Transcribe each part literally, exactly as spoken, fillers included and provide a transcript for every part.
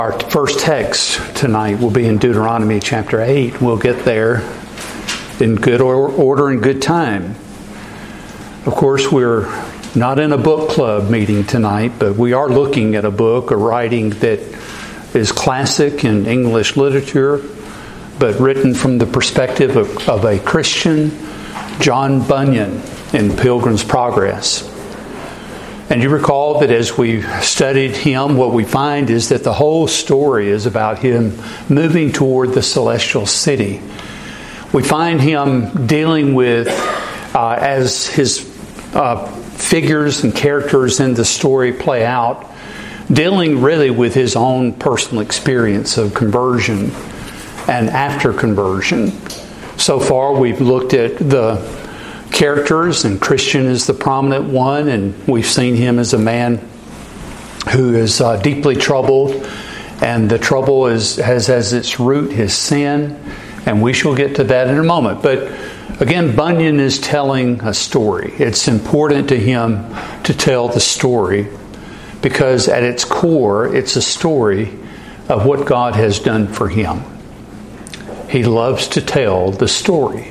Our first text tonight will be in Deuteronomy chapter eight. We'll get there in good order and good time. Of course, we're not in a book club meeting tonight, but we are looking at a book, a writing that is classic in English literature, but written from the perspective of, of a Christian, John Bunyan, in Pilgrim's Progress. And you recall that as we studied him, what we find is that the whole story is about him moving toward the celestial city. We find him dealing with, uh, as his uh, figures and characters in the story play out, dealing really with his own personal experience of conversion and after conversion. So far, we've looked at the characters, and Christian is the prominent one, and we've seen him as a man who is uh, deeply troubled, and the trouble is has as its root his sin, and we shall get to that in a moment. But again, Bunyan is telling a story. It's important to him to tell the story because at its core, it's a story of what God has done for him. He loves to tell the story.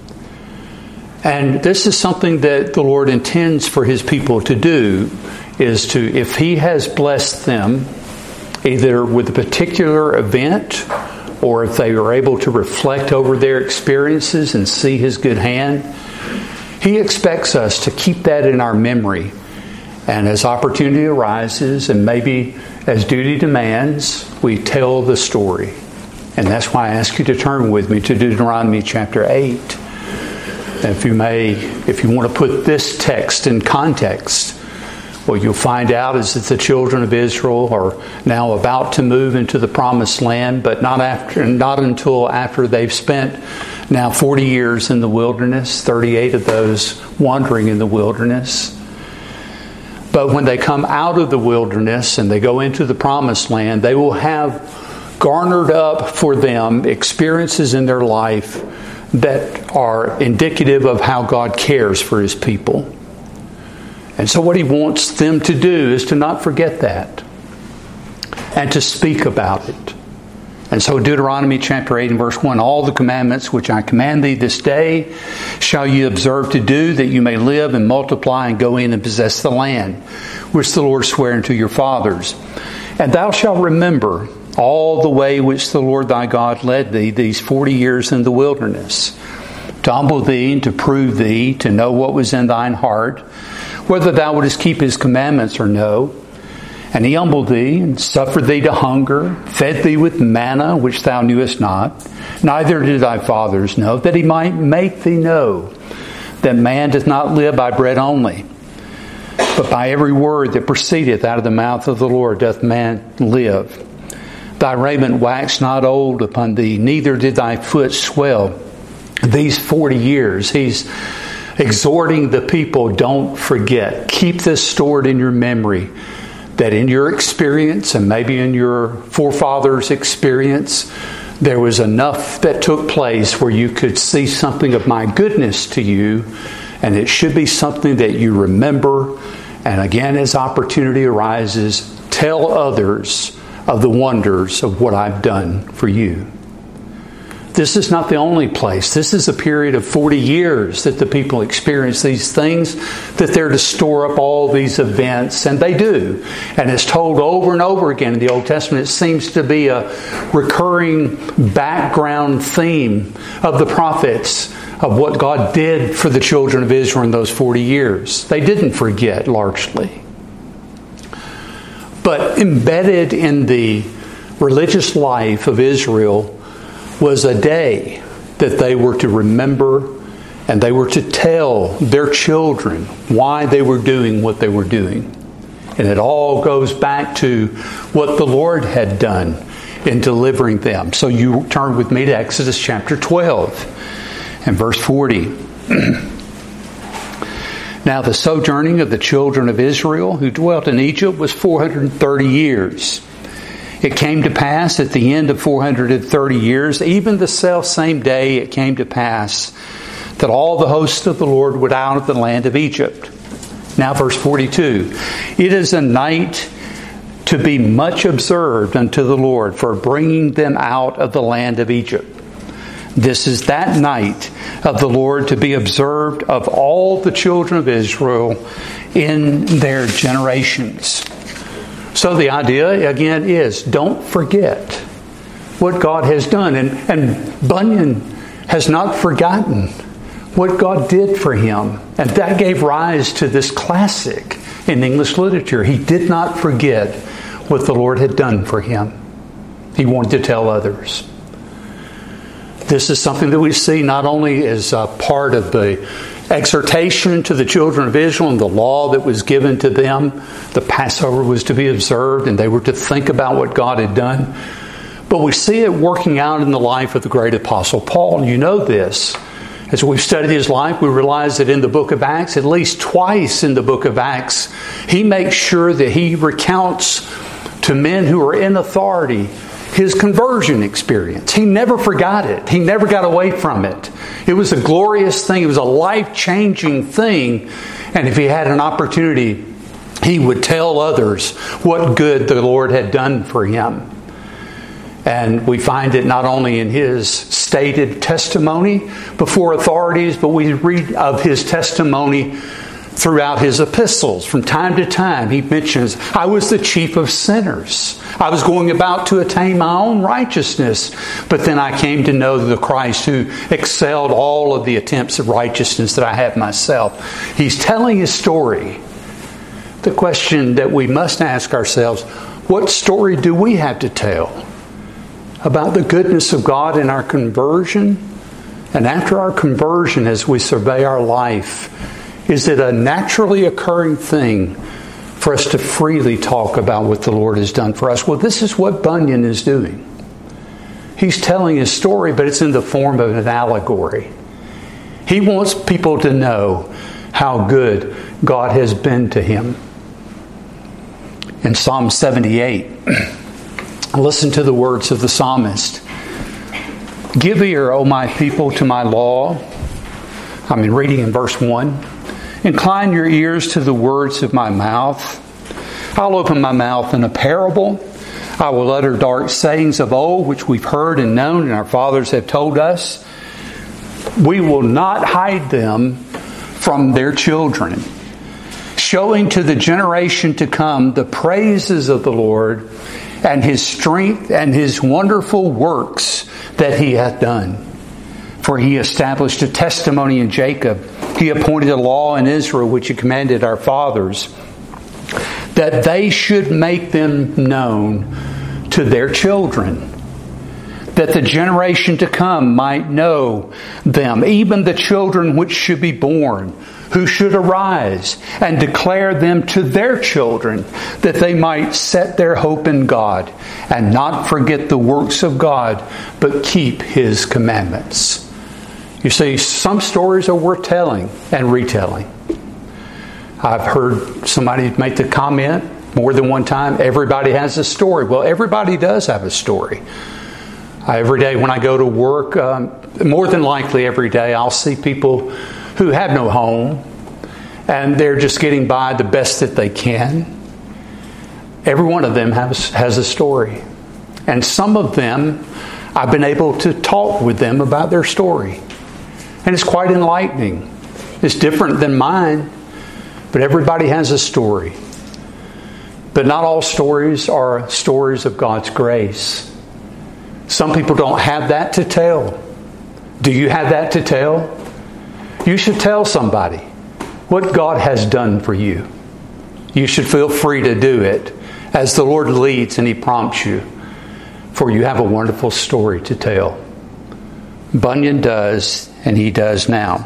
And this is something that the Lord intends for His people to do, is to, if He has blessed them, either with a particular event, or if they are able to reflect over their experiences and see His good hand, He expects us to keep that in our memory. And as opportunity arises, and maybe as duty demands, we tell the story. And that's why I ask you to turn with me to Deuteronomy chapter eight. If you may, if you want to put this text in context, what you'll find out is that the children of Israel are now about to move into the promised land, but not after, not until after they've spent now forty years in the wilderness, thirty-eight of those wandering in the wilderness. But when they come out of the wilderness and they go into the promised land, they will have garnered up for them experiences in their life that are indicative of how God cares for His people. And so what He wants them to do is to not forget that and to speak about it. And so Deuteronomy chapter eight and verse one, all the commandments which I command thee this day shall ye observe to do, that you may live and multiply and go in and possess the land, which the Lord sware unto your fathers. And thou shalt remember all the way which the Lord thy God led thee these forty years in the wilderness, to humble thee and to prove thee, to know what was in thine heart, whether thou wouldest keep His commandments or no. And He humbled thee and suffered thee to hunger, fed thee with manna which thou knewest not, neither did thy fathers know, that He might make thee know that man doth not live by bread only, but by every word that proceedeth out of the mouth of the Lord doth man live. Thy raiment waxed not old upon thee, neither did thy foot swell. These forty years, He's exhorting the people, don't forget. Keep this stored in your memory, that in your experience, and maybe in your forefathers' experience, there was enough that took place where you could see something of my goodness to you, and it should be something that you remember. And again, as opportunity arises, tell others of the wonders of what I've done for you. This is not the only place. This is a period of forty years that the people experience these things, that they're to store up all these events, and they do. And it's told over and over again in the Old Testament. It seems to be a recurring background theme of the prophets of what God did for the children of Israel in those forty years. They didn't forget largely. But embedded in the religious life of Israel was a day that they were to remember, and they were to tell their children why they were doing what they were doing. And it all goes back to what the Lord had done in delivering them. So you turn with me to Exodus chapter twelve and verse forty. Now the sojourning of the children of Israel who dwelt in Egypt was four hundred thirty years. It came to pass at the end of four hundred thirty years, even the self same day it came to pass, that all the hosts of the Lord went out of the land of Egypt. Now verse forty-two. It is a night to be much observed unto the Lord for bringing them out of the land of Egypt. This is that night of the Lord to be observed of all the children of Israel in their generations. So the idea, again, is don't forget what God has done. And, and Bunyan has not forgotten what God did for him. And that gave rise to this classic in English literature. He did not forget what the Lord had done for him. He wanted to tell others. This is something that we see not only as a part of the exhortation to the children of Israel and the law that was given to them. The Passover was to be observed and they were to think about what God had done. But we see it working out in the life of the great apostle Paul. And you know this. As we've studied his life, we realize that in the book of Acts, at least twice in the book of Acts, he makes sure that he recounts to men who are in authority his conversion experience. He never forgot it. He never got away from it. It was a glorious thing. It was a life-changing thing. And if he had an opportunity, he would tell others what good the Lord had done for him. And we find it not only in his stated testimony before authorities, but we read of his testimony throughout his epistles. From time to time, he mentions, I was the chief of sinners. I was going about to attain my own righteousness, but then I came to know the Christ who excelled all of the attempts of righteousness that I had myself. He's telling his story. The question that we must ask ourselves, what story do we have to tell about the goodness of God in our conversion? And after our conversion, as we survey our life, is it a naturally occurring thing for us to freely talk about what the Lord has done for us? Well, this is what Bunyan is doing. He's telling his story, but it's in the form of an allegory. He wants people to know how good God has been to him. In Psalm seventy-eight, listen to the words of the psalmist. Give ear, O my people, to my law. I mean, reading in verse one. Incline your ears to the words of my mouth. I'll open my mouth in a parable. I will utter dark sayings of old, which we've heard and known, and our fathers have told us. We will not hide them from their children, showing to the generation to come the praises of the Lord and His strength and His wonderful works that He hath done. For He established a testimony in Jacob. He appointed a law in Israel, which He commanded our fathers, that they should make them known to their children, that the generation to come might know them, even the children which should be born, who should arise and declare them to their children, that they might set their hope in God and not forget the works of God, but keep His commandments. You see, some stories are worth telling and retelling. I've heard somebody make the comment more than one time, everybody has a story. Well, everybody does have a story. Every day when I go to work, um, more than likely every day I'll see people who have no home and they're just getting by the best that they can. Every one of them has, has a story. And some of them, I've been able to talk with them about their story. And it's quite enlightening. It's different than mine, but everybody has a story. But not all stories are stories of God's grace. Some people don't have that to tell. Do you have that to tell? You should tell somebody what God has done for you. You should feel free to do it as the Lord leads and He prompts you, for you have a wonderful story to tell. Bunyan does, and he does now.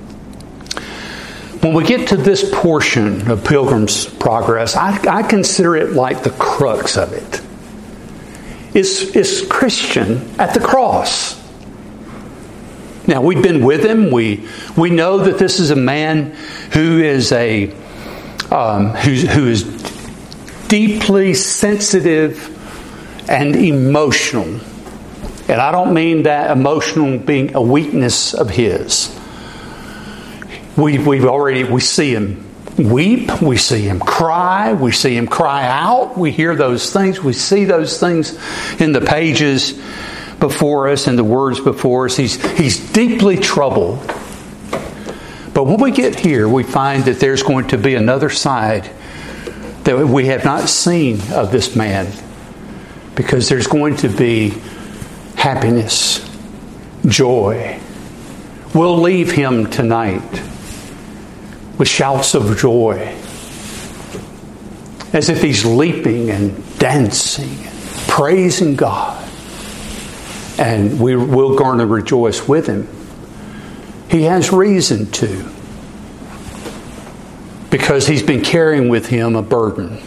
When we get to this portion of Pilgrim's Progress, I, I consider it like the crux of it. It's, it's Christian at the cross. Now, we've been with him. We we know that this is a man who is a um, who, who is deeply sensitive and emotional. And I don't mean that emotional being a weakness of his. We we've already we see him weep. We see him cry. We see him cry out. We hear those things. We see those things in the pages before us and the words before us. He's, he's deeply troubled. But when we get here, we find that there's going to be another side that we have not seen of this man, because there's going to be happiness, joy. We'll leave him tonight with shouts of joy, as if he's leaping and dancing and praising God. And we will going to rejoice with him. He has reason to, because he's been carrying with him a burden.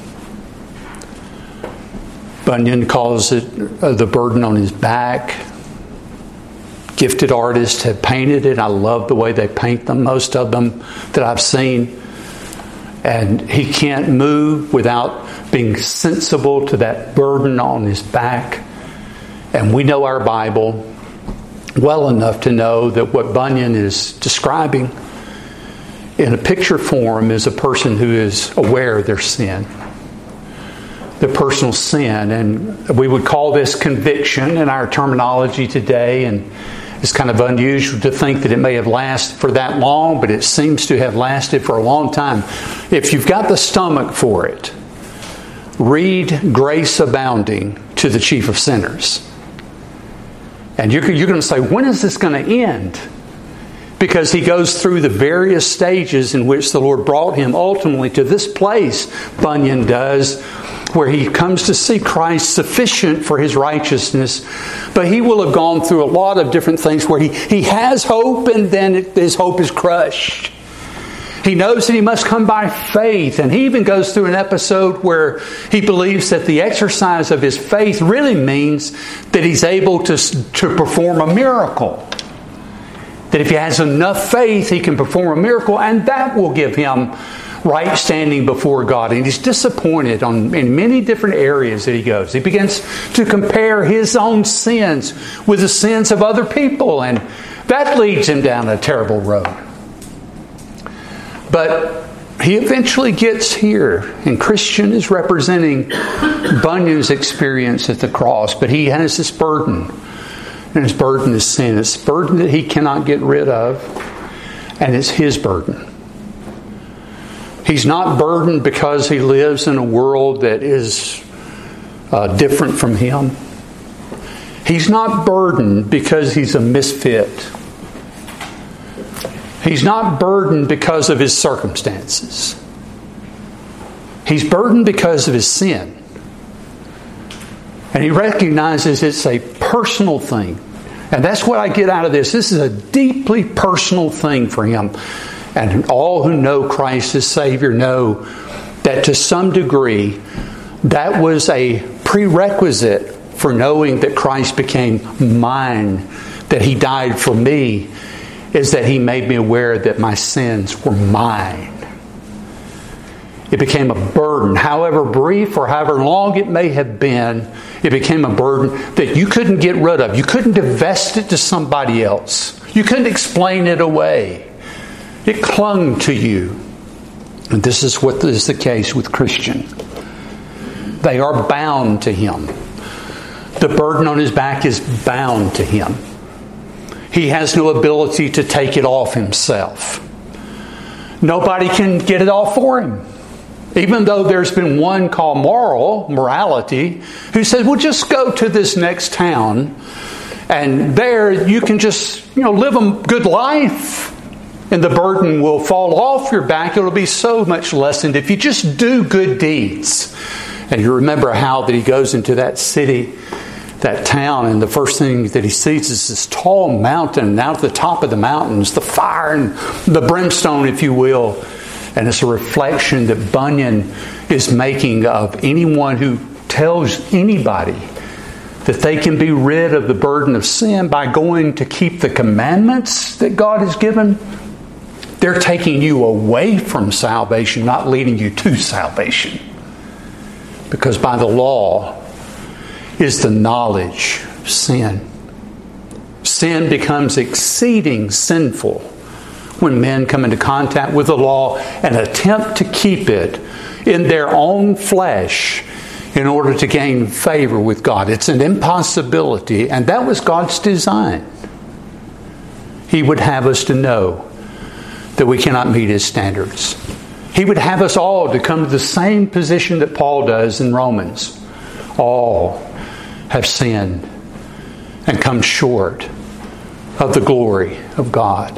Bunyan calls it uh, the burden on his back. Gifted artists have painted it. I love the way they paint them, most of them that I've seen. And he can't move without being sensible to that burden on his back. And we know our Bible well enough to know that what Bunyan is describing in a picture form is a person who is aware of their sin, their personal sin. And we would call this conviction in our terminology today. And it's kind of unusual to think that it may have lasted for that long, but it seems to have lasted for a long time. If you've got the stomach for it, read Grace Abounding to the Chief of Sinners. And you're, you're going to say, when is this going to end? Because he goes through the various stages in which the Lord brought him ultimately to this place, Bunyan does, where he comes to see Christ sufficient for his righteousness. But he will have gone through a lot of different things where he, he has hope, and then it, his hope is crushed. He knows that he must come by faith. And he even goes through an episode where he believes that the exercise of his faith really means that he's able to, to perform a miracle. That if he has enough faith, he can perform a miracle, and that will give him right standing before God. And he's disappointed on, in many different areas that he goes. He begins to compare his own sins with the sins of other people, and that leads him down a terrible road. But he eventually gets here, and Christian is representing Bunyan's experience at the cross, but he has this burden, and his burden is sin. It's a burden that he cannot get rid of, and it's his burden. He's not burdened because he lives in a world that is uh, different from him. He's not burdened because he's a misfit. He's not burdened because of his circumstances. He's burdened because of his sin. And he recognizes it's a personal thing. And that's what I get out of this. This is a deeply personal thing for him. And all who know Christ as Savior know that to some degree, that was a prerequisite for knowing that Christ became mine, that He died for me, is that He made me aware that my sins were mine. It became a burden, however brief or however long it may have been, it became a burden that you couldn't get rid of. You couldn't divest it to somebody else. You couldn't explain it away. It clung to you. And this is what is the case with Christian. They are bound to him. The burden on his back is bound to him. He has no ability to take it off himself. Nobody can get it off for him. Even though there's been one called moral, morality, who said, well, just go to this next town and there you can just, you know, live a good life. And the burden will fall off your back. It'll be so much lessened if you just do good deeds. And you remember how that he goes into that city, that town, and the first thing that he sees is this tall mountain. And out at the top of the mountain is the fire and the brimstone, if you will. And it's a reflection that Bunyan is making of anyone who tells anybody that they can be rid of the burden of sin by going to keep the commandments that God has given. They're taking you away from salvation, not leading you to salvation. Because by the law is the knowledge of sin. Sin becomes exceeding sinful when men come into contact with the law and attempt to keep it in their own flesh in order to gain favor with God. It's an impossibility, and that was God's design. He would have us to know that we cannot meet His standards. He would have us all to come to the same position that Paul does in Romans. All have sinned and come short of the glory of God.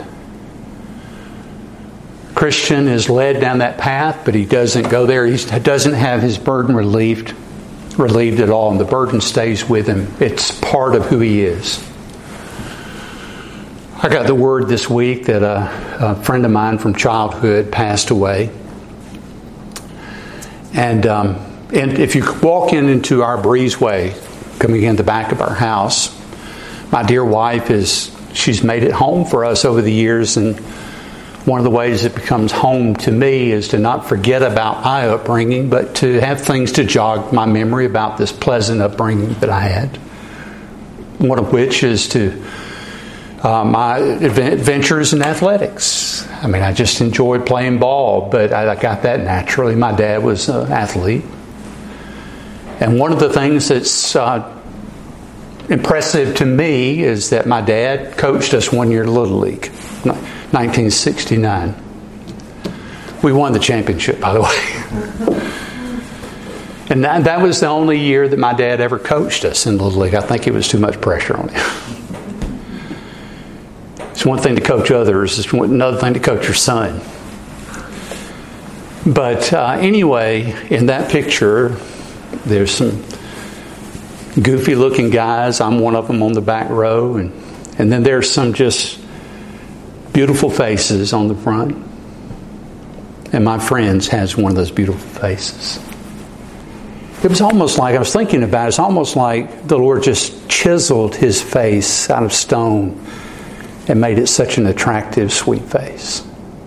Christian is led down that path, but he doesn't go there. He doesn't have his burden relieved, relieved at all, and the burden stays with him. It's part of who he is. I got the word this week that a, a friend of mine from childhood passed away. And, um, and if you walk in into our breezeway, coming in the back of our house, my dear wife is, she's made it home for us over the years, and one of the ways it becomes home to me is to not forget about my upbringing, but to have things to jog my memory about this pleasant upbringing that I had. One of which is to uh, my adventures in athletics. I mean, I just enjoyed playing ball, but I got that naturally. My dad was an athlete. And one of the things that's uh, impressive to me is that my dad coached us one year Little League, nineteen sixty-nine. We won the championship, by the way. And that, that was the only year that my dad ever coached us in Little League. I think it was too much pressure on him. It's one thing to coach others. It's another thing to coach your son. But uh, anyway, in that picture, there's some goofy-looking guys. I'm one of them on the back row. And, and then there's some just beautiful faces on the front. And my friends has one of those beautiful faces. It was almost like, I was thinking about it, it's almost like the Lord just chiseled His face out of stone and made it such an attractive, sweet face.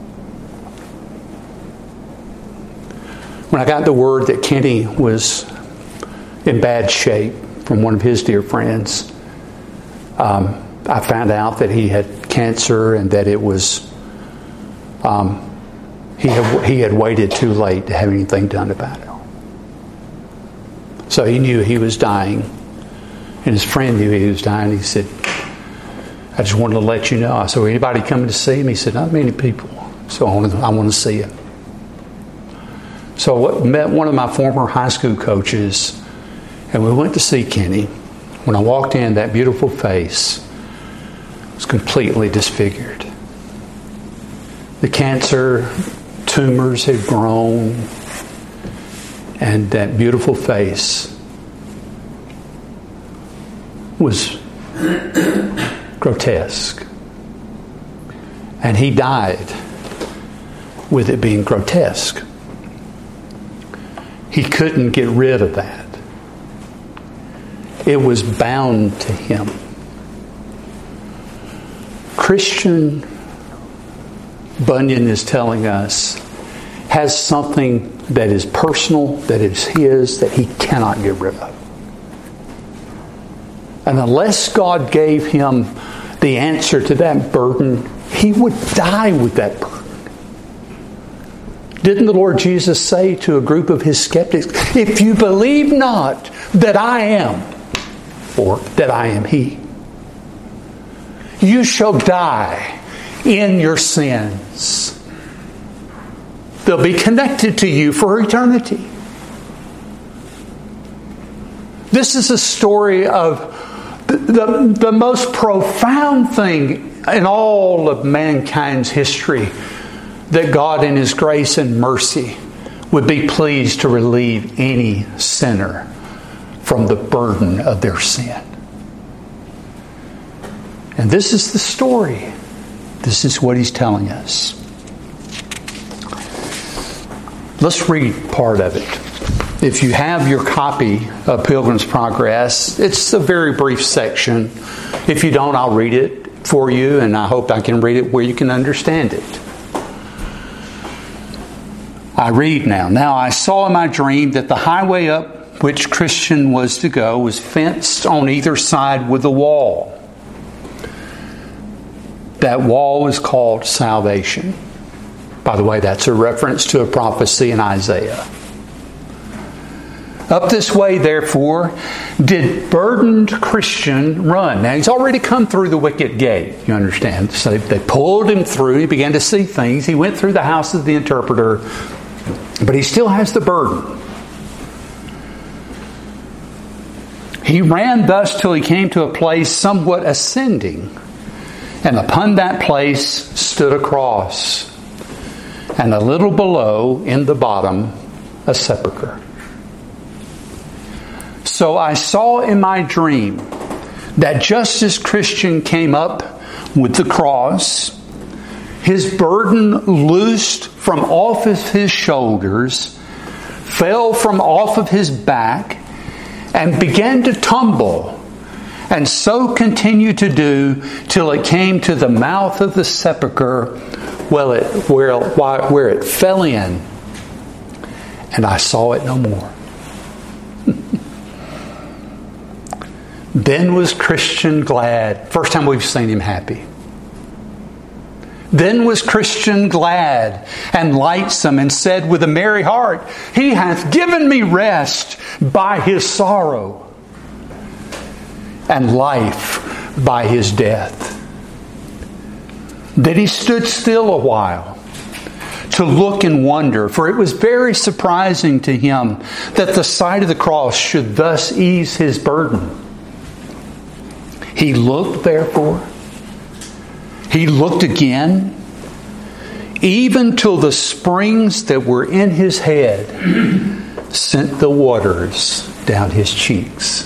When I got the word that Kenny was in bad shape from one of his dear friends, um, I found out that he had cancer and that it was um, he had he had waited too late to have anything done about it. So he knew he was dying, and his friend knew he was dying. He said, "I just wanted to let you know." I said, "Anybody coming to see him?" He said, "Not many people." So I want to, I want to see him. So I met one of my former high school coaches, and we went to see Kenny. When I walked in, that beautiful face was completely disfigured. The cancer tumors had grown, and that beautiful face was grotesque. And he died with it being grotesque. He couldn't get rid of that. It was bound to him. Christian, Bunyan is telling us, has something that is personal, that is his, that he cannot get rid of. And unless God gave him the answer to that burden, he would die with that burden. Didn't the Lord Jesus say to a group of his skeptics, "If you believe not that I am, or that I am He, you shall die in your sins. They'll be connected to you for eternity." This is a story of the, the, the most profound thing in all of mankind's history, that God in His grace and mercy would be pleased to relieve any sinner from the burden of their sin. And this is the story. This is what He's telling us. Let's read part of it. If you have your copy of Pilgrim's Progress, it's a very brief section. If you don't, I'll read it for you, and I hope I can read it where you can understand it. I read now. "Now I saw in my dream that the highway up which Christian was to go was fenced on either side with a wall. That wall is called salvation. By the way, that's a reference to a prophecy in Isaiah. Up this way, therefore, did burdened Christian run. Now, he's already come through the wicket gate, you understand. So they pulled him through. He began to see things. He went through the house of the interpreter. But he still has the burden. He ran thus till he came to a place somewhat ascending. And upon that place stood a cross. And a little below, in the bottom, a sepulchre. So I saw in my dream that just as Christian came up with the cross, his burden loosed from off of his shoulders, fell from off of his back, and began to tumble, and so continued to do till it came to the mouth of the sepulchre, well, it, where, where it fell in, and I saw it no more. Then was Christian glad. First time we've seen him happy. Then was Christian glad and lightsome, and said with a merry heart, He hath given me rest by His sorrow, and life by His death. Then he stood still a while to look and wonder, for it was very surprising to him that the sight of the cross should thus ease his burden. He looked, therefore. He looked again, even till the springs that were in his head sent the waters down his cheeks.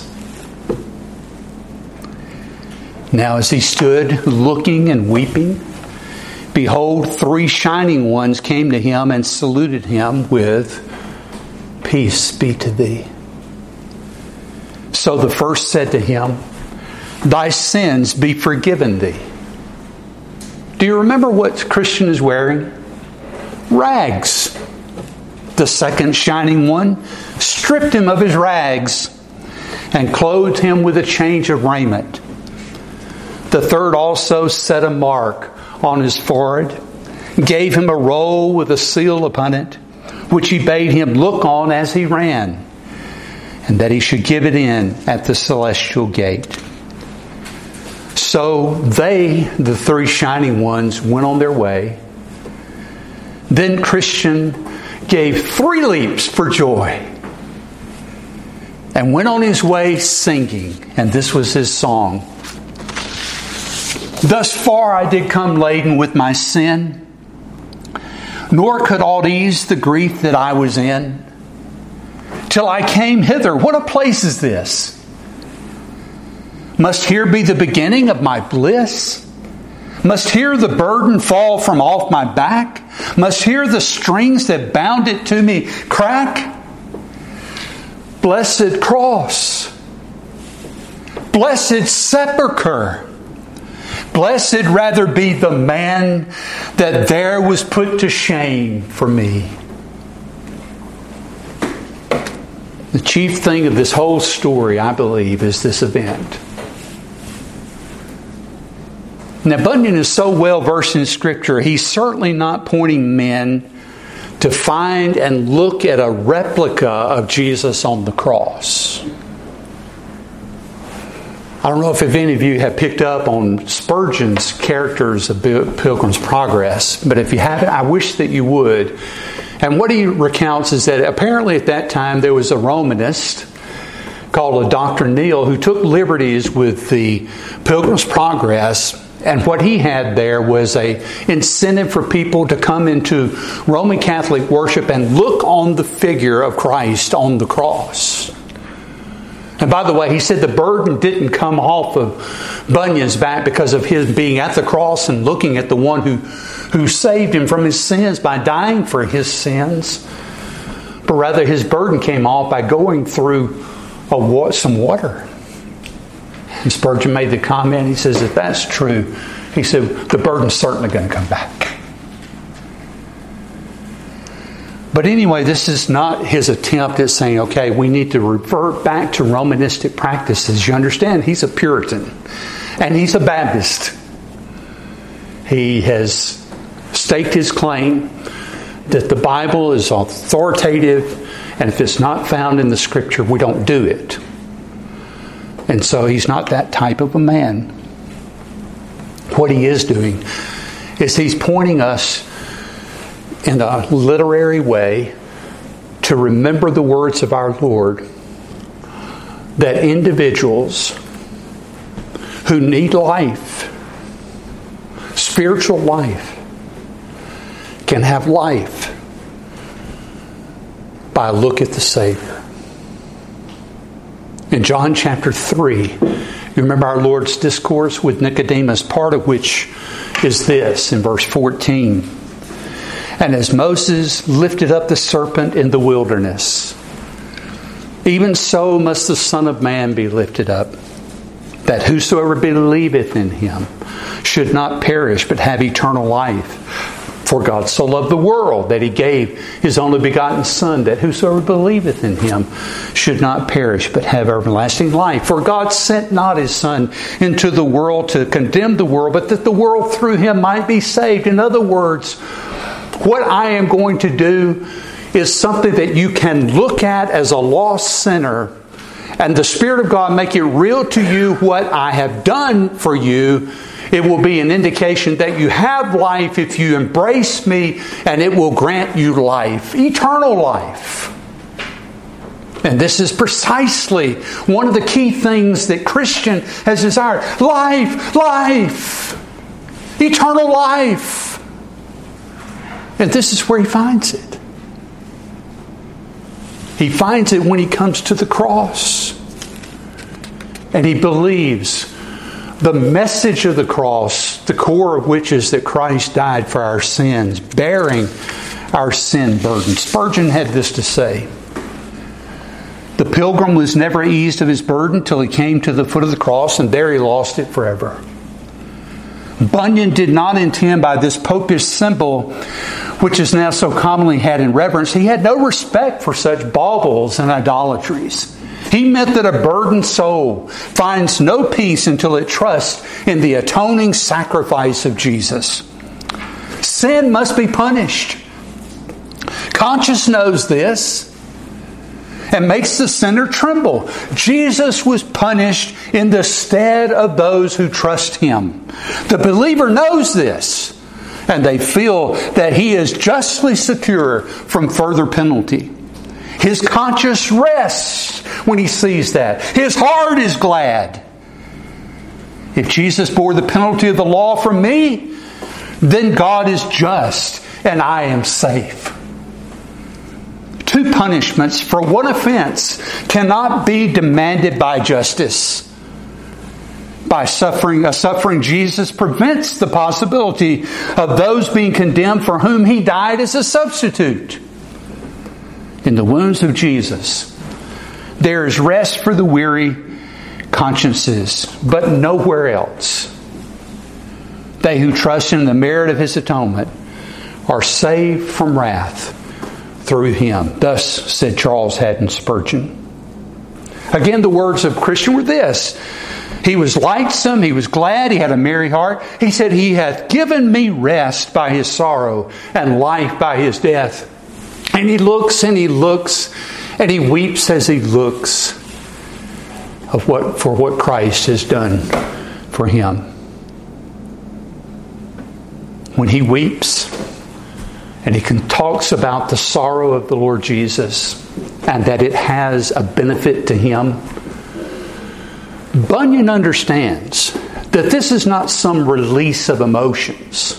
Now as he stood looking and weeping, behold, three shining ones came to him and saluted him with, Peace be to thee. So the first said to him, Thy sins be forgiven thee. Do you remember what Christian is wearing? Rags. The second shining one stripped him of his rags and clothed him with a change of raiment. The third also set a mark on his forehead, gave him a roll with a seal upon it, which he bade him look on as he ran, and that he should give it in at the celestial gate. So they, the three shining ones, went on their way. Then Christian gave three leaps for joy and went on his way singing. And this was his song. Thus far I did come laden with my sin, nor could aught ease the grief that I was in, till I came hither. What a place is this! Must here be the beginning of my bliss? Must here the burden fall from off my back? Must here the strings that bound it to me crack? Blessed cross! Blessed sepulchre! Blessed rather be the man that there was put to shame for me. The chief thing of this whole story, I believe, is this event. Now, Bunyan is so well versed in Scripture, he's certainly not pointing men to find and look at a replica of Jesus on the cross. I don't know if any of you have picked up on Spurgeon's characters of Pilgrim's Progress, but if you haven't, I wish that you would. And what he recounts is that apparently at that time there was a Romanist called a Doctor Neale who took liberties with the Pilgrim's Progress. And what he had there was a incentive for people to come into Roman Catholic worship and look on the figure of Christ on the cross. And by the way, he said the burden didn't come off of Bunyan's back because of his being at the cross and looking at the one who, who saved him from his sins by dying for his sins. But rather his burden came off by going through a, some water. And Spurgeon made the comment, he says, if that's true, he said, the burden's certainly going to come back. But anyway, this is not his attempt at saying, okay, we need to revert back to Romanistic practices. You understand, he's a Puritan and he's a Baptist. He has staked his claim that the Bible is authoritative, and if it's not found in the Scripture, we don't do it. And so he's not that type of a man. What he is doing is he's pointing us in a literary way to remember the words of our Lord, that individuals who need life, spiritual life, can have life by a look at the Savior. In John chapter three, you remember our Lord's discourse with Nicodemus, part of which is this in verse fourteen. And as Moses lifted up the serpent in the wilderness, even so must the Son of Man be lifted up, that whosoever believeth in him should not perish, but have eternal life. For God so loved the world that he gave his only begotten Son, that whosoever believeth in him should not perish, but have everlasting life. For God sent not his Son into the world to condemn the world, but that the world through him might be saved. In other words, what I am going to do is something that you can look at as a lost sinner, and the Spirit of God make it real to you what I have done for you. It will be an indication that you have life if you embrace me, and it will grant you life, eternal life. And this is precisely one of the key things that Christian has desired. Life, life, eternal life. And this is where he finds it. He finds it when he comes to the cross. And he believes the message of the cross, the core of which is that Christ died for our sins, bearing our sin burden. Spurgeon had this to say: the pilgrim was never eased of his burden till he came to the foot of the cross, and there he lost it forever. Bunyan did not intend by this popish symbol, which is now so commonly had in reverence, he had no respect for such baubles and idolatries. He meant that a burdened soul finds no peace until it trusts in the atoning sacrifice of Jesus. Sin must be punished. Conscience knows this and makes the sinner tremble. Jesus was punished in the stead of those who trust Him. The believer knows this, and they feel that he is justly secure from further penalty. His conscience rests when he sees that. His heart is glad. If Jesus bore the penalty of the law for me, then God is just and I am safe. Two punishments for one offense cannot be demanded by justice. By suffering, a suffering Jesus prevents the possibility of those being condemned for whom He died as a substitute. In the wounds of Jesus, there is rest for the weary consciences, but nowhere else. They who trust in the merit of His atonement are saved from wrath through Him. Thus said Charles Haddon Spurgeon. Again, the words of Christian were this: he was lightsome, he was glad, he had a merry heart. He said, He hath given me rest by His sorrow and life by His death. And he looks and he looks and he weeps as he looks of what for what Christ has done for him. When he weeps and he can talks about the sorrow of the Lord Jesus and that it has a benefit to him, Bunyan understands that this is not some release of emotions.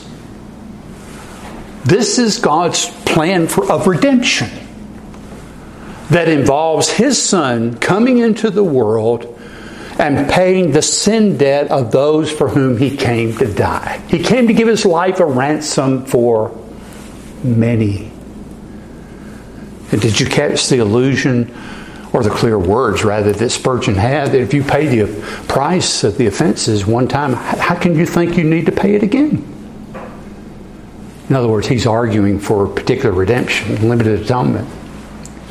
This is God's plan for, of redemption that involves His Son coming into the world and paying the sin debt of those for whom He came to die. He came to give His life a ransom for many. And did you catch the allusion, or the clear words rather, that Spurgeon had, that if you pay the price of the offenses one time, how can you think you need to pay it again? In other words, he's arguing for particular redemption, limited atonement.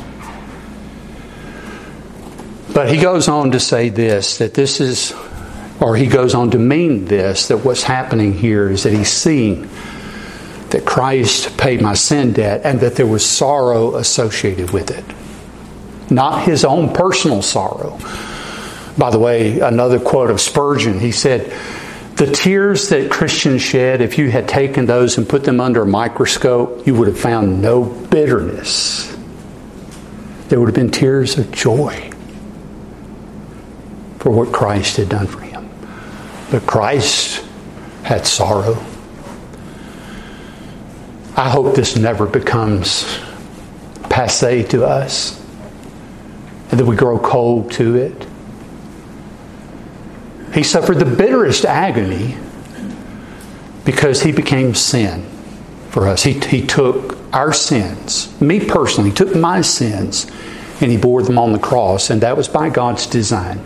But he goes on to say this, that this is Or he goes on to mean this, that what's happening here is that he's seeing that Christ paid my sin debt and that there was sorrow associated with it. Not his own personal sorrow. By the way, another quote of Spurgeon, he said, the tears that Christians shed, if you had taken those and put them under a microscope, you would have found no bitterness. There would have been tears of joy for what Christ had done for him. But Christ had sorrow. I hope this never becomes passé to us and that we grow cold to it. He suffered the bitterest agony because he became sin for us. He, he took our sins, me personally, he took my sins, and he bore them on the cross, and that was by God's design.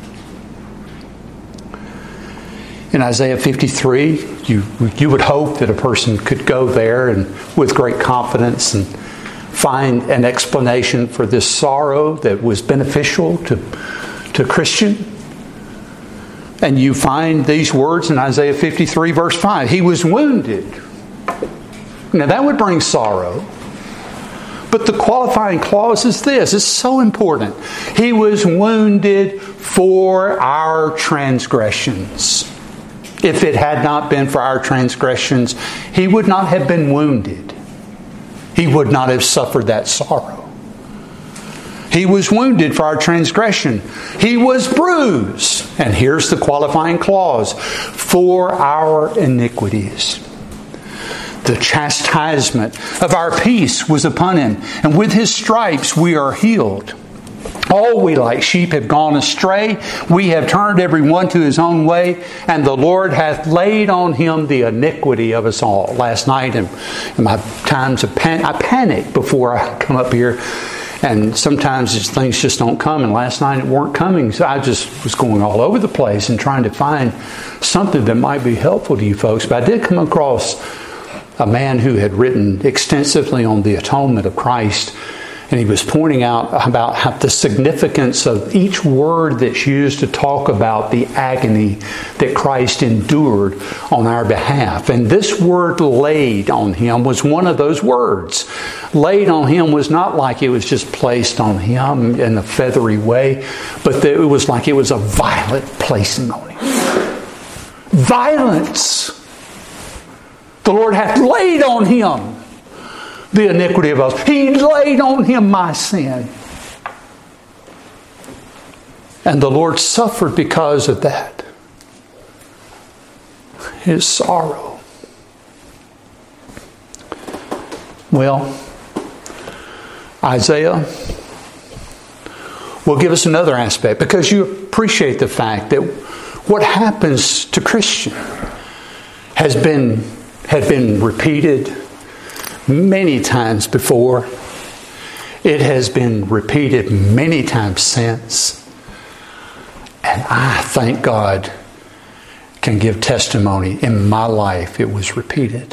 In Isaiah fifty-three, you, you would hope that a person could go there and with great confidence and find an explanation for this sorrow that was beneficial to, to Christian. And you find these words in Isaiah fifty-three, verse five. He was wounded. Now that would bring sorrow. But the qualifying clause is this. It's so important. He was wounded for our transgressions. If it had not been for our transgressions, he would not have been wounded. He would not have suffered that sorrow. He was wounded for our transgression. He was bruised. And here's the qualifying clause. For our iniquities. The chastisement of our peace was upon him. And with his stripes we are healed. All we like sheep have gone astray. We have turned every one to his own way. And the Lord hath laid on him the iniquity of us all. Last night in, in my times of panic, I panic before I come up here. And sometimes things just don't come. And last night it weren't coming. So I just was going all over the place and trying to find something that might be helpful to you folks. But I did come across a man who had written extensively on the atonement of Christ. And he was pointing out about how the significance of each word that's used to talk about the agony that Christ endured on our behalf. And this word laid on him was one of those words. Laid on him was not like it was just placed on him in a feathery way, but it was like it was a violent placing on him. Violence. The Lord hath laid on him the iniquity of us. He laid on him my sin. And the Lord suffered because of that. His sorrow. Well, Isaiah will give us another aspect, because you appreciate the fact that what happens to Christian has been had been repeated many times before. It has been repeated many times since. And I, thank God, can give testimony. In my life, it was repeated.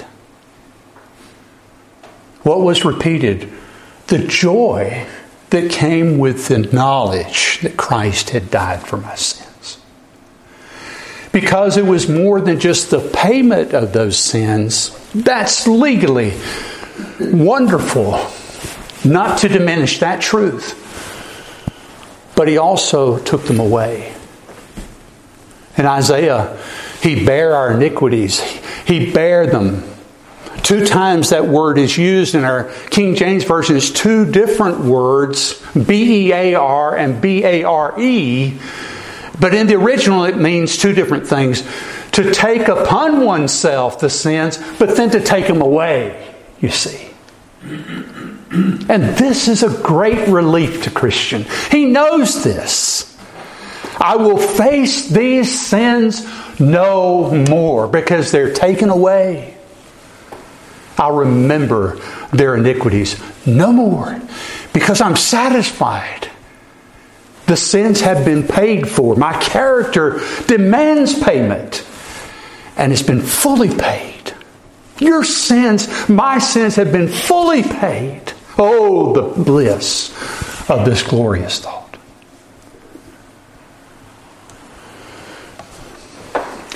What was repeated? The joy that came with the knowledge that Christ had died for my sins. Because it was more than just the payment of those sins. That's legally wonderful, not to diminish that truth. But he also took them away. In Isaiah, he bare our iniquities. He bare them. Two times that word is used in our King James Version. It's two different words, B E A R and B A R E. But in the original it means two different things. To take upon oneself the sins, but then to take them away, you see. And this is a great relief to Christian. He knows this. I will face these sins no more because they're taken away. I'll remember their iniquities no more because I'm satisfied. The sins have been paid for. My character demands payment, and it's been fully paid. Your sins, my sins have been fully paid. Oh, the bliss of this glorious thought.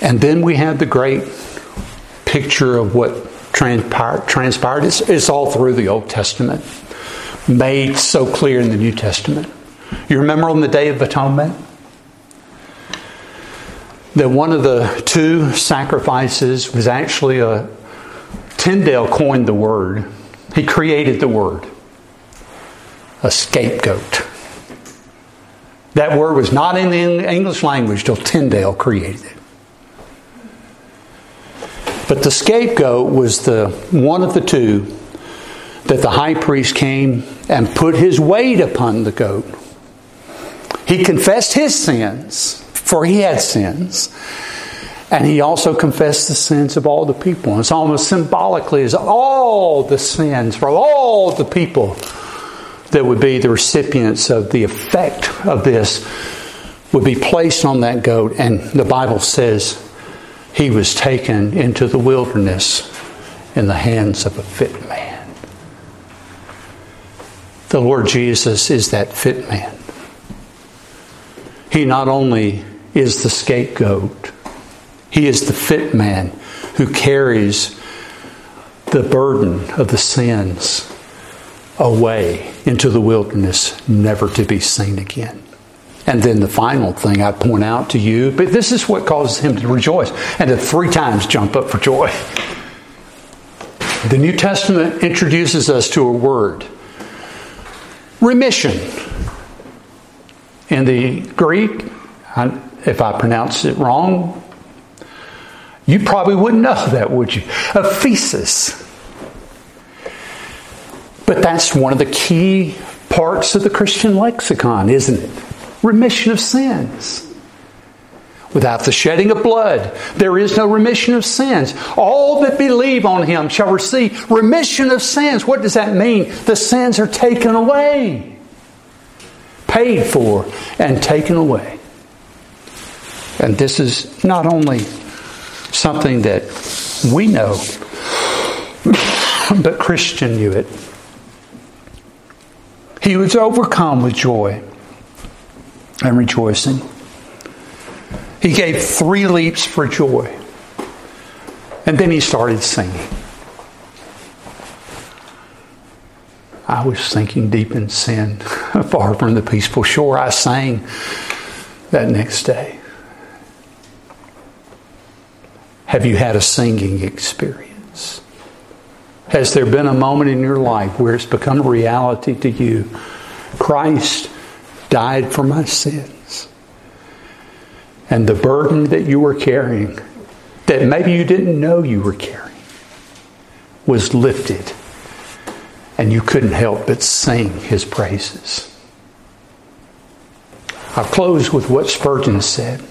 And then we have the great picture of what transpired. transpired. It's, it's all through the Old Testament, made so clear in the New Testament. You remember on the Day of Atonement? That one of the two sacrifices was actually a... Tyndale coined the word. He created the word. A scapegoat. That word was not in the English language till Tyndale created it. But the scapegoat was the one of the two that the high priest came and put his weight upon the goat. He confessed his sins, for he had sins. And he also confessed the sins of all the people. And it's almost symbolically as all the sins for all the people that would be the recipients of the effect of this would be placed on that goat. And the Bible says he was taken into the wilderness in the hands of a fit man. The Lord Jesus is that fit man. He not only is the scapegoat, he is the fit man who carries the burden of the sins away into the wilderness, never to be seen again. And then the final thing I point out to you, but this is what causes him to rejoice and to three times jump up for joy. The New Testament introduces us to a word, remission. In the Greek, if I pronounce it wrong, you probably wouldn't know that, would you? Aphesis. But that's one of the key parts of the Christian lexicon, isn't it? Remission of sins. Without the shedding of blood, there is no remission of sins. All that believe on him shall receive remission of sins. What does that mean? The sins are taken away. Paid for and taken away. And this is not only something that we know, but Christian knew it. He was overcome with joy and rejoicing. He gave three leaps for joy. And then he started singing. I was sinking deep in sin, far from the peaceful shore. I sang that next day. Have you had a singing experience? Has there been a moment in your life where it's become a reality to you? Christ died for my sins. And the burden that you were carrying, that maybe you didn't know you were carrying, was lifted. And you couldn't help but sing his praises. I'll close with what Spurgeon said.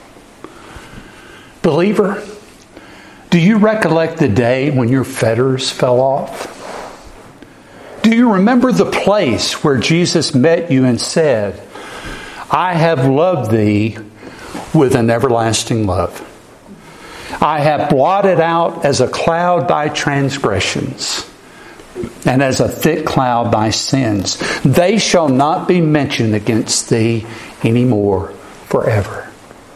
Believer, do you recollect the day when your fetters fell off? Do you remember the place where Jesus met you and said, I have loved thee with an everlasting love. I have blotted out as a cloud thy transgressions, and as a thick cloud thy sins. They shall not be mentioned against thee anymore forever.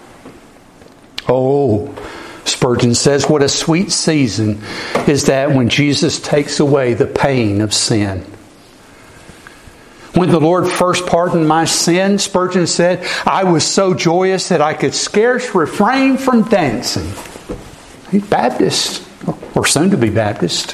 Oh, Spurgeon says, what a sweet season is that when Jesus takes away the pain of sin. When the Lord first pardoned my sin, Spurgeon said, I was so joyous that I could scarce refrain from dancing. He's Baptist, or soon to be Baptist.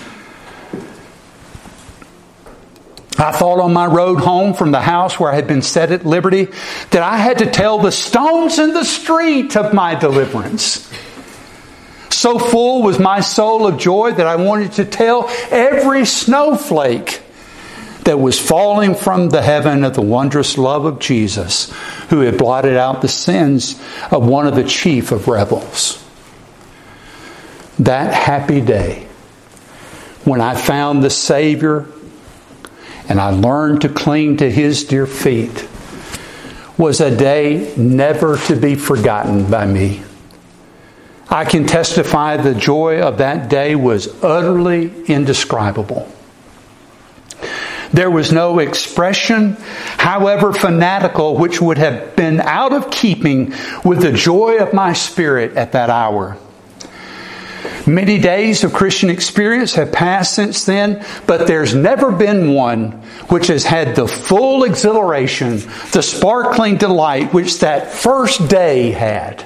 I thought on my road home from the house where I had been set at liberty that I had to tell the stones in the street of my deliverance. So full was my soul of joy that I wanted to tell every snowflake that was falling from the heaven of the wondrous love of Jesus, who had blotted out the sins of one of the chief of rebels. That happy day when I found the Savior and I learned to cling to His dear feet was a day never to be forgotten by me. I can testify the joy of that day was utterly indescribable. There was no expression, however fanatical, which would have been out of keeping with the joy of my spirit at that hour. Many days of Christian experience have passed since then, but there's never been one which has had the full exhilaration, the sparkling delight which that first day had.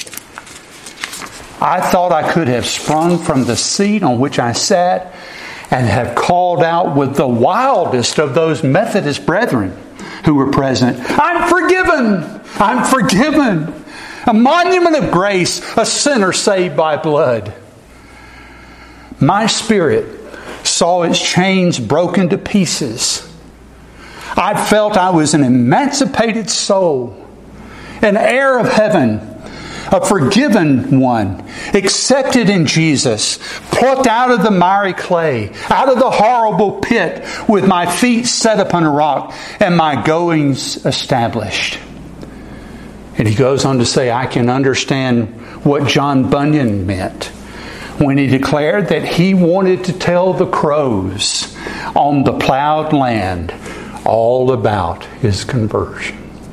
I thought I could have sprung from the seat on which I sat and have called out with the wildest of those Methodist brethren who were present, "I'm forgiven! I'm forgiven! A monument of grace, a sinner saved by blood." My spirit saw its chains broken to pieces. I felt I was an emancipated soul, an heir of heaven, a forgiven one, accepted in Jesus, plucked out of the miry clay, out of the horrible pit, with my feet set upon a rock and my goings established. And he goes on to say, I can understand what John Bunyan meant when he declared that he wanted to tell the crows on the plowed land all about his conversion.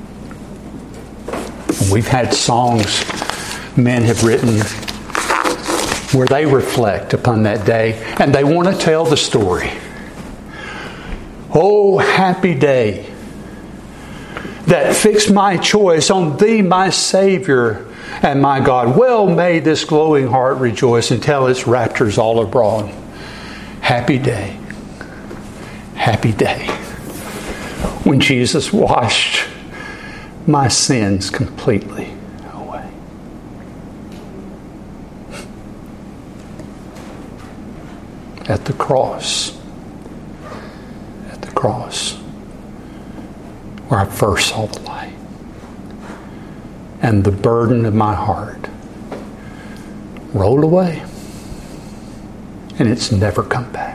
We've had songs men have written where they reflect upon that day and they want to tell the story. Oh, happy day that fixed my choice on Thee, my Savior and my God. Well may this glowing heart rejoice and tell its raptures all abroad. Happy day. Happy day. When Jesus washed my sins completely away. At the cross. At the cross. Where I first saw the light. And the burden of my heart rolled away. And it's never come back.